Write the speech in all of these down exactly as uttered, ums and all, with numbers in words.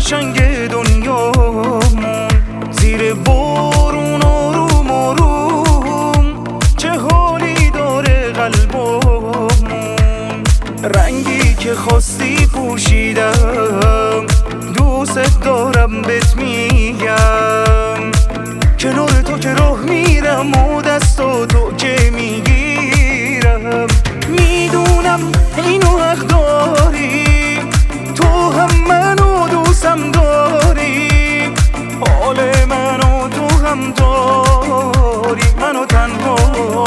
قشنگ دنیامون، زیر بارون آروم آروم چه حالی داره قلبمون. رنگی که خواستی پوشیدم، دوست دارم بهت میگم. کنار تو که راه میرم و دستا تو که میگیرم. میدونم اینو حق داری، تو هم منو دوستم داری، حال منو تو هم داری، منو تنها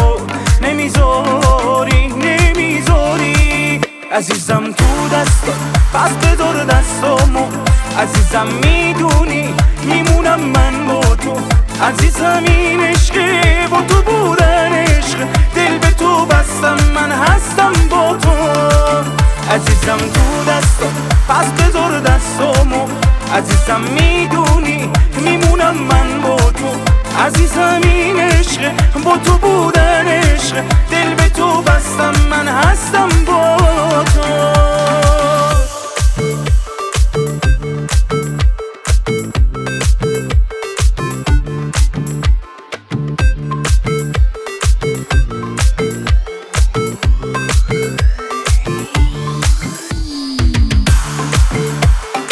نمیذاری نمیذاری. عزیزم تو دستا پس بذار دستامو، عزیزم میدونی میمونم من با تو. عزیزم این عشقه با تو بودن عشق، دل به تو بستم من هستم با تو. عزیزم تو دستا پس بذار دستامو، عزیزم میدونی میمونم من با تو. عزیزم این عشق با تو بودن عشق، دل به تو بستم من هستم